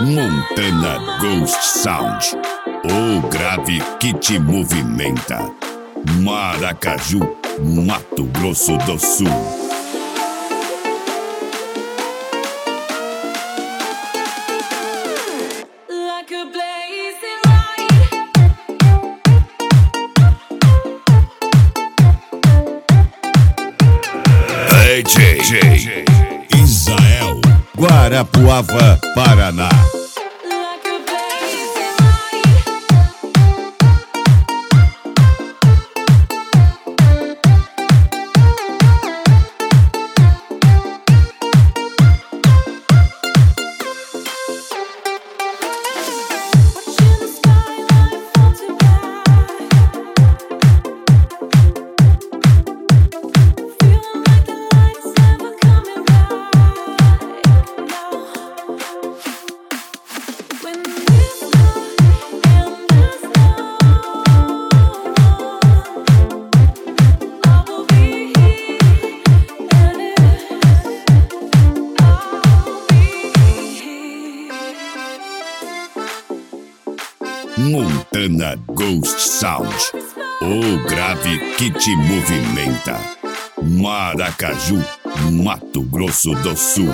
Montana Ghost Sound, o grave que te movimenta. Maracaju, Mato Grosso do Sul. DJ Israel, Guarapuava, Paraná. Montana Ghost Sound, o grave que te movimenta. Maracaju, Mato Grosso do Sul.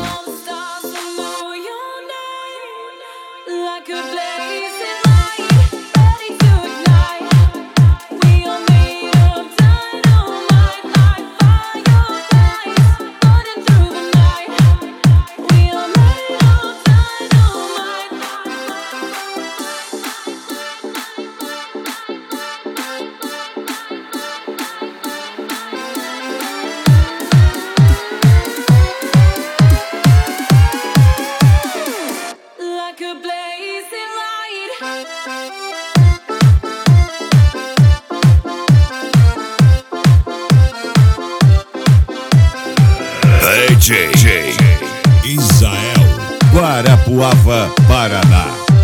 DJ Israel, Guarapuava, Paraná.